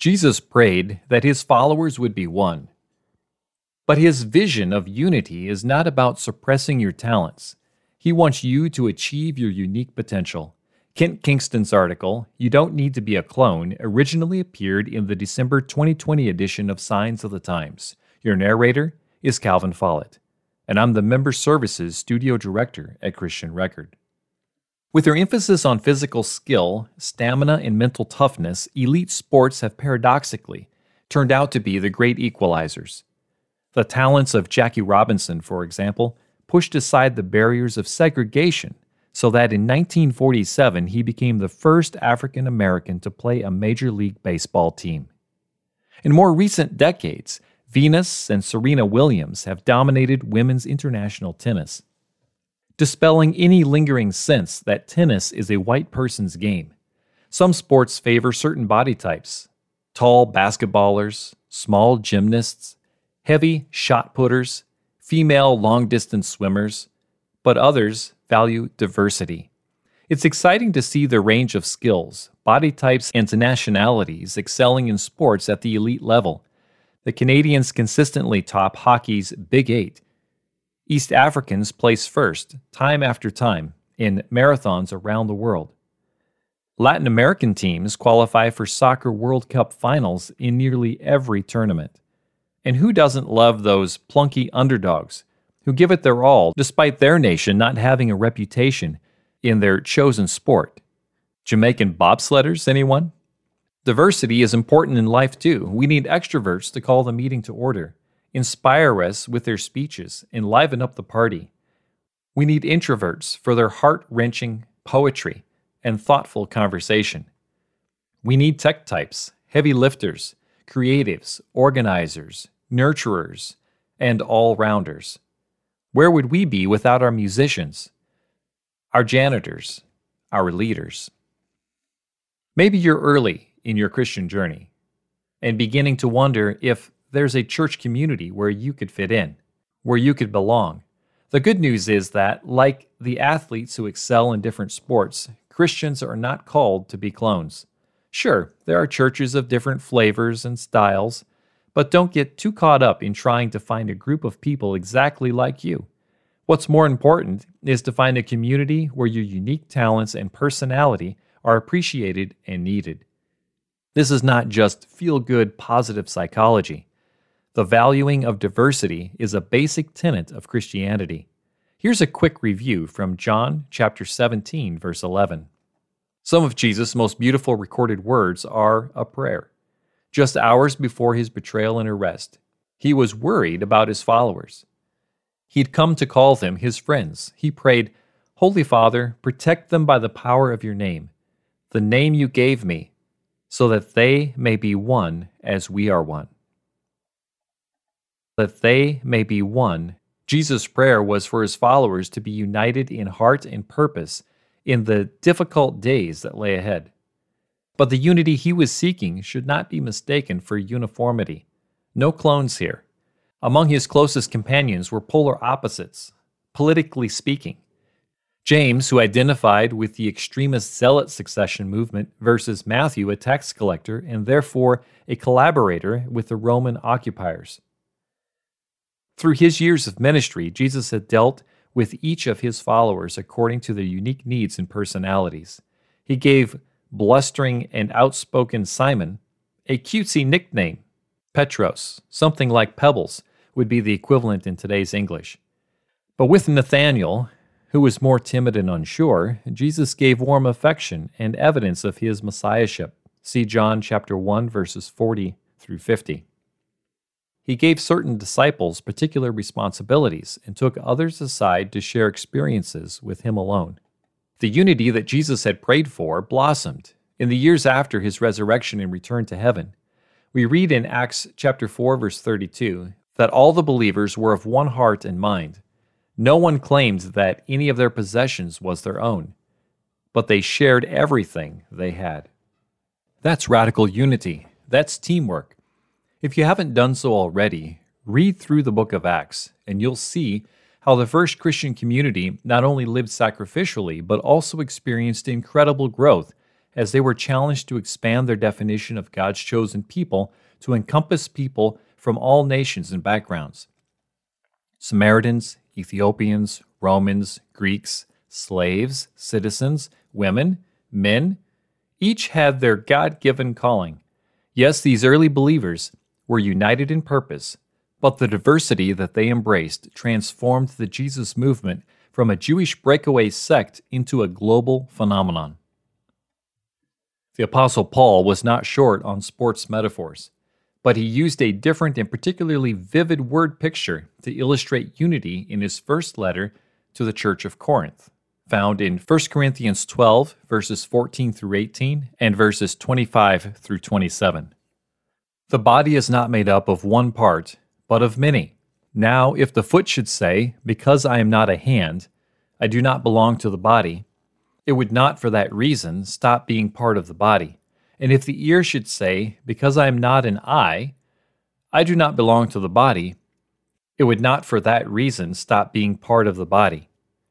Jesus prayed that his followers would be one. But his vision of unity is not about suppressing your talents. He wants you to achieve your unique potential. Kent Kingston's article, "You Don't Need to Be a Clone," originally appeared in the December 2020 edition of Signs of the Times. Your narrator is Calvin Follett, and I'm the Member Services Studio Director at Christian Record. With their emphasis on physical skill, stamina, and mental toughness, elite sports have paradoxically turned out to be the great equalizers. The talents of Jackie Robinson, for example, pushed aside the barriers of segregation so that in 1947 he became the first African American to play a Major League Baseball team. In more recent decades, Venus and Serena Williams have dominated women's international tennis, dispelling any lingering sense that tennis is a white person's game. Some sports favor certain body types: tall basketballers, small gymnasts, heavy shot putters, female long-distance swimmers, but others value diversity. It's exciting to see the range of skills, body types, and nationalities excelling in sports at the elite level. The Canadians consistently top hockey's Big Eight. East Africans place first, time after time, in marathons around the world. Latin American teams qualify for Soccer World Cup finals in nearly every tournament. And who doesn't love those plunky underdogs who give it their all despite their nation not having a reputation in their chosen sport? Jamaican bobsledders, anyone? Diversity is important in life too. We need extroverts to call the meeting to order, inspire us with their speeches, and liven up the party. We need introverts for their heart-wrenching poetry and thoughtful conversation. We need tech types, heavy lifters, creatives, organizers, nurturers, and all-rounders. Where would we be without our musicians, our janitors, our leaders? Maybe you're early in your Christian journey and beginning to wonder if there's a church community where you could fit in, where you could belong. The good news is that, like the athletes who excel in different sports, Christians are not called to be clones. Sure, there are churches of different flavors and styles, but don't get too caught up in trying to find a group of people exactly like you. What's more important is to find a community where your unique talents and personality are appreciated and needed. This is not just feel-good positive psychology. The valuing of diversity is a basic tenet of Christianity. Here's a quick review from John chapter 17, verse 11. Some of Jesus' most beautiful recorded words are a prayer. Just hours before his betrayal and arrest, he was worried about his followers. He'd come to call them his friends. He prayed, "Holy Father, protect them by the power of your name, the name you gave me, so that they may be one as we are one." That they may be one. Jesus' prayer was for his followers to be united in heart and purpose in the difficult days that lay ahead. But the unity he was seeking should not be mistaken for uniformity. No clones here. Among his closest companions were polar opposites, politically speaking. James, who identified with the extremist zealot succession movement, versus Matthew, a tax collector, and therefore a collaborator with the Roman occupiers. Through his years of ministry, Jesus had dealt with each of his followers according to their unique needs and personalities. He gave blustering and outspoken Simon a cutesy nickname, Petros, something like Pebbles would be the equivalent in today's English. But with Nathanael, who was more timid and unsure, Jesus gave warm affection and evidence of his messiahship. See John chapter 1, verses 40 through 50. He gave certain disciples particular responsibilities and took others aside to share experiences with him alone. The unity that Jesus had prayed for blossomed in the years after his resurrection and return to heaven. We read in Acts chapter 4, verse 32, that all the believers were of one heart and mind. No one claimed that any of their possessions was their own, but they shared everything they had. That's radical unity. That's teamwork. If you haven't done so already, read through the book of Acts, and you'll see how the first Christian community not only lived sacrificially, but also experienced incredible growth as they were challenged to expand their definition of God's chosen people to encompass people from all nations and backgrounds. Samaritans, Ethiopians, Romans, Greeks, slaves, citizens, women, men, each had their God-given calling. Yes, these early believers were united in purpose, but the diversity that they embraced transformed the Jesus movement from a Jewish breakaway sect into a global phenomenon. The Apostle Paul was not short on sports metaphors, but he used a different and particularly vivid word picture to illustrate unity in his first letter to the Church of Corinth, found in 1 Corinthians 12, verses 14 through 18, and verses 25 through 27. The body is not made up of one part, but of many. Now, if the foot should say, "Because I am not a hand, I do not belong to the body," it would not for that reason stop being part of the body. And if the ear should say, "Because I am not an eye, I do not belong to the body," it would not for that reason stop being part of the body.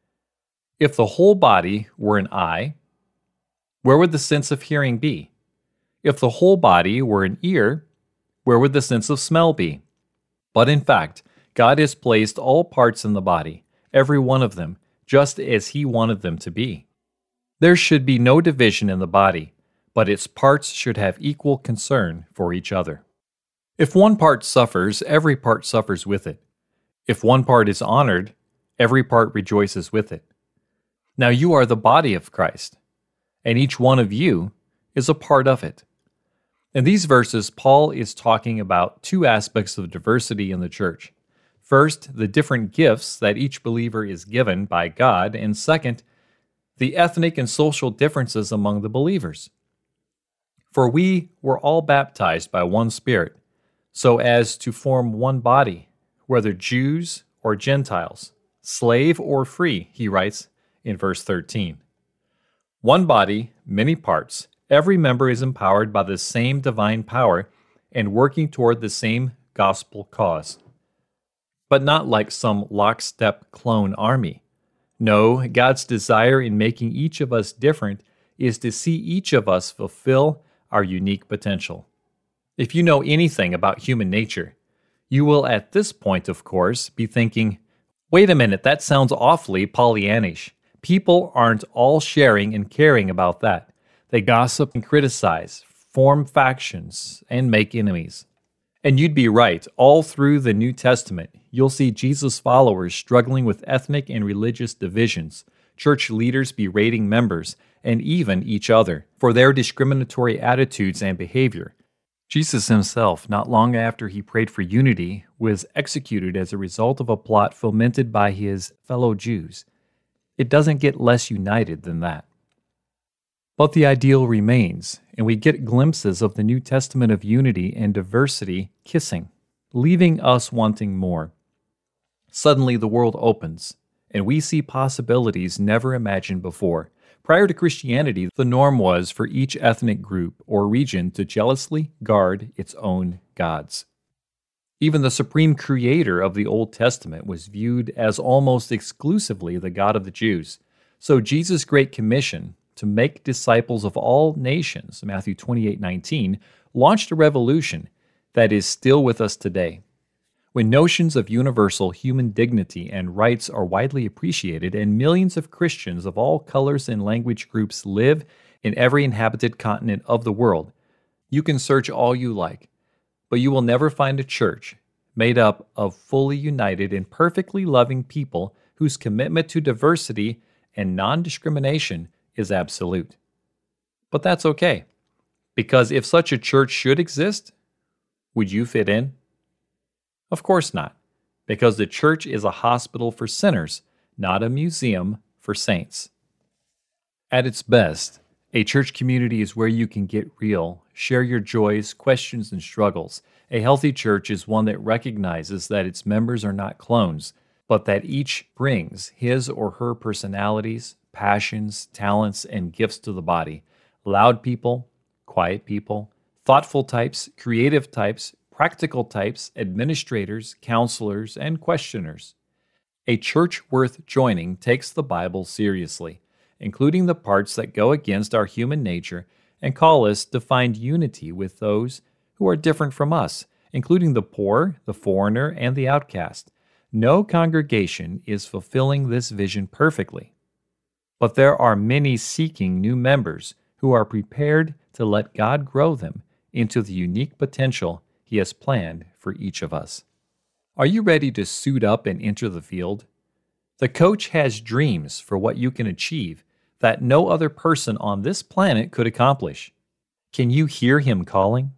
If the whole body were an eye, where would the sense of hearing be? If the whole body were an ear, where would the sense of smell be? But in fact, God has placed all parts in the body, every one of them, just as He wanted them to be. There should be no division in the body, but its parts should have equal concern for each other. If one part suffers, every part suffers with it. If one part is honored, every part rejoices with it. Now you are the body of Christ, and each one of you is a part of it. In these verses, Paul is talking about two aspects of diversity in the church. First, the different gifts that each believer is given by God, and second, the ethnic and social differences among the believers. For we were all baptized by one Spirit, so as to form one body, whether Jews or Gentiles, slave or free, he writes in verse 13. One body, many parts. Every member is empowered by the same divine power and working toward the same gospel cause. But not like some lockstep clone army. No, God's desire in making each of us different is to see each of us fulfill our unique potential. If you know anything about human nature, you will at this point, of course, be thinking, wait a minute, that sounds awfully Pollyannish. People aren't all sharing and caring about that. They gossip and criticize, form factions, and make enemies. And you'd be right. All through the New Testament, you'll see Jesus' followers struggling with ethnic and religious divisions, church leaders berating members, and even each other for their discriminatory attitudes and behavior. Jesus himself, not long after he prayed for unity, was executed as a result of a plot fomented by his fellow Jews. It doesn't get less united than that. But the ideal remains, and we get glimpses of the New Testament of unity and diversity kissing, leaving us wanting more. Suddenly the world opens, and we see possibilities never imagined before. Prior to Christianity, the norm was for each ethnic group or region to jealously guard its own gods. Even the supreme creator of the Old Testament was viewed as almost exclusively the God of the Jews. So Jesus' Great Commission to make disciples of all nations, Matthew 28:19, launched a revolution that is still with us today. When notions of universal human dignity and rights are widely appreciated and millions of Christians of all colors and language groups live in every inhabited continent of the world, you can search all you like, but you will never find a church made up of fully united and perfectly loving people whose commitment to diversity and non-discrimination is absolute. But that's okay, because if such a church should exist, would you fit in? Of course not, because the church is a hospital for sinners, not a museum for saints. At its best, a church community is where you can get real, share your joys, questions, and struggles. A healthy church is one that recognizes that its members are not clones, but that each brings his or her personalities, passions, talents, and gifts to the body. Loud people, quiet people, thoughtful types, creative types, practical types, administrators, counselors, and questioners. A church worth joining takes the Bible seriously, including the parts that go against our human nature, and call us to find unity with those who are different from us, including the poor, the foreigner, and the outcast. No congregation is fulfilling this vision perfectly, but there are many seeking new members who are prepared to let God grow them into the unique potential He has planned for each of us. Are you ready to suit up and enter the field? The coach has dreams for what you can achieve that no other person on this planet could accomplish. Can you hear him calling?